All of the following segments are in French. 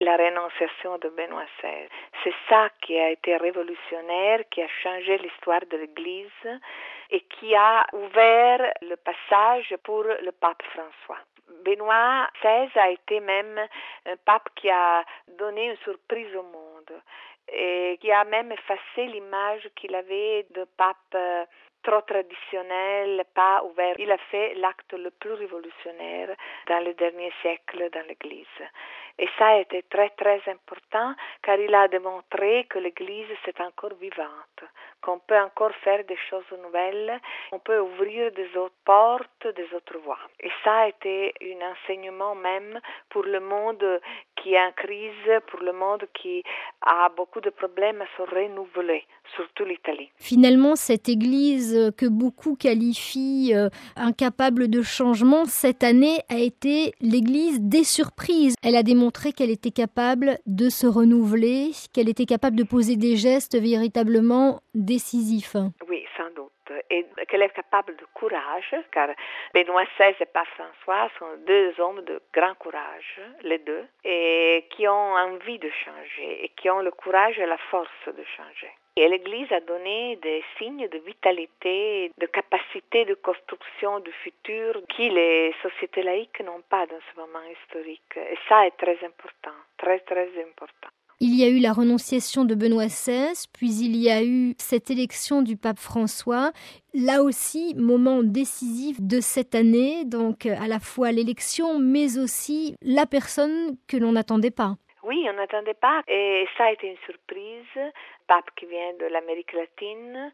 la renonciation de Benoît XVI. C'est ça qui a été révolutionnaire, qui a changé l'histoire de l'Église et qui a ouvert le passage pour le pape François. Benoît XVI a été même un pape qui a donné une surprise au monde et qui a même effacé l'image qu'il avait de pape trop traditionnel, pas ouvert. Il a fait l'acte le plus révolutionnaire dans le dernier siècle dans l'Église. Et ça a été très très important car il a démontré que l'Église c'est encore vivante, qu'on peut encore faire des choses nouvelles, on peut ouvrir des autres portes, des autres voies. Et ça a été un enseignement même pour le monde qui est en crise, pour le monde qui a beaucoup de problèmes à se renouveler, surtout l'Italie. Finalement, cette Église que beaucoup qualifient incapable de changement, cette année a été l'Église des surprises. Elle a démontré qu'elle était capable de se renouveler, qu'elle était capable de poser des gestes véritablement décisifs. Oui, sans doute. Et qu'elle est capable de courage, car Benoît XVI et Pape François sont deux hommes de grand courage, les deux, et qui ont envie de changer, et qui ont le courage et la force de changer. Et l'Église a donné des signes de vitalité, de capacité de construction du futur qui les sociétés laïques n'ont pas dans ce moment historique. Et ça est très important, très très important. Il y a eu la renonciation de Benoît XVI, puis il y a eu cette élection du pape François. Là aussi, moment décisif de cette année, donc à la fois l'élection, mais aussi la personne que l'on n'attendait pas. Oui, on n'attendait pas et ça a été une surprise. Pape qui vient de l'Amérique latine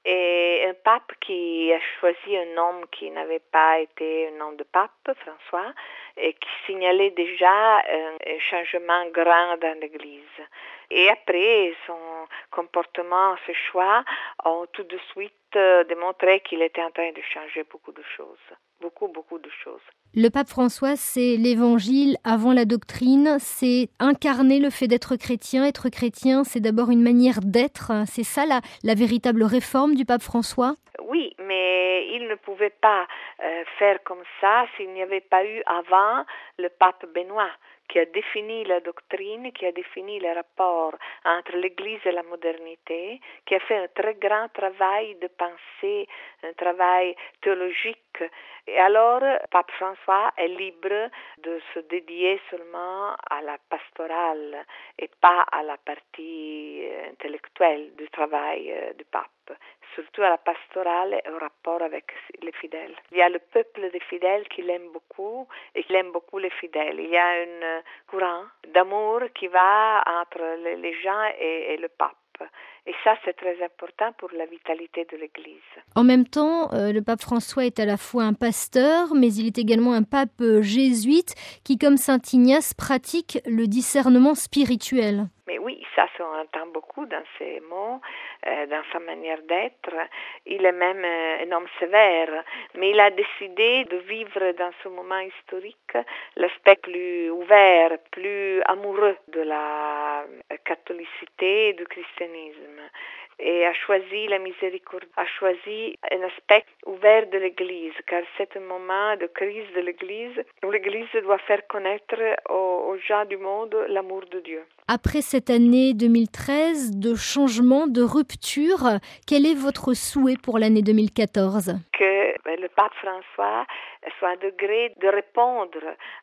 et un pape qui a choisi un nom qui n'avait pas été un nom de pape, François, et qui signalait déjà un changement grand dans l'Église. Et après, son comportement, ses choix ont tout de suite démontré qu'il était en train de changer beaucoup de choses. Beaucoup de choses. Le pape François, c'est l'évangile avant la doctrine, c'est incarner le fait d'être chrétien. Être chrétien, c'est d'abord une manière d'être. C'est ça la véritable réforme du pape François ? Oui, mais il ne pouvait pas faire comme ça s'il n'y avait pas eu avant le pape Benoît, qui a défini la doctrine, qui a défini le rapport entre l'Église et la modernité, qui a fait un très grand travail de pensée, un travail théologique. Et alors, Pape François est libre de se dédier seulement à la pastorale et pas à la partie intellectuelle du travail du pape. Surtout à la pastorale et au rapport avec les fidèles. Il y a le peuple des fidèles qui l'aime beaucoup et qui aime beaucoup les fidèles. Il y a un courant d'amour qui va entre les gens et le pape. Et ça, c'est très important pour la vitalité de l'Église. En même temps, le pape François est à la fois un pasteur, mais il est également un pape jésuite qui, comme saint Ignace, pratique le discernement spirituel. Mais oui, ça on entend beaucoup dans ses mots, dans sa manière d'être. Il est même un homme sévère, mais il a décidé de vivre dans ce moment historique l'aspect plus ouvert, plus amoureux de la catholicité et du christianisme. Et a choisi la miséricorde, a choisi un aspect ouvert de l'Église, car c'est un moment de crise de l'Église où l'Église doit faire connaître aux gens du monde l'amour de Dieu. Après cette année 2013 de changement, de rupture, quel est votre souhait pour l'année 2014 ? Que le pape François soit un degré de répondre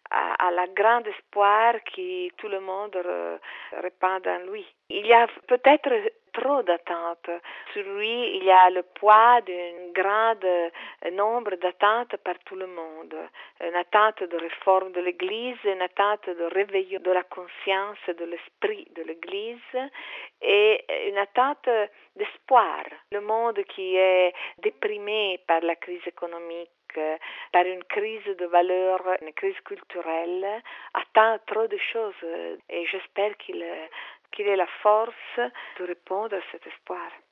à la grande espoir que tout le monde répand en lui. Il y a peut-être trop d'attentes. Sur lui, il y a le poids d'un grand nombre d'attentes par tout le monde. Une attente de réforme de l'Église, une attente de réveil de la conscience et de l'esprit de l'Église et une attente d'espoir. Le monde qui est déprimé par la crise économique, par une crise de valeurs, une crise culturelle, attend trop de choses et j'espère qu'il ait la force de répondre à cet espoir.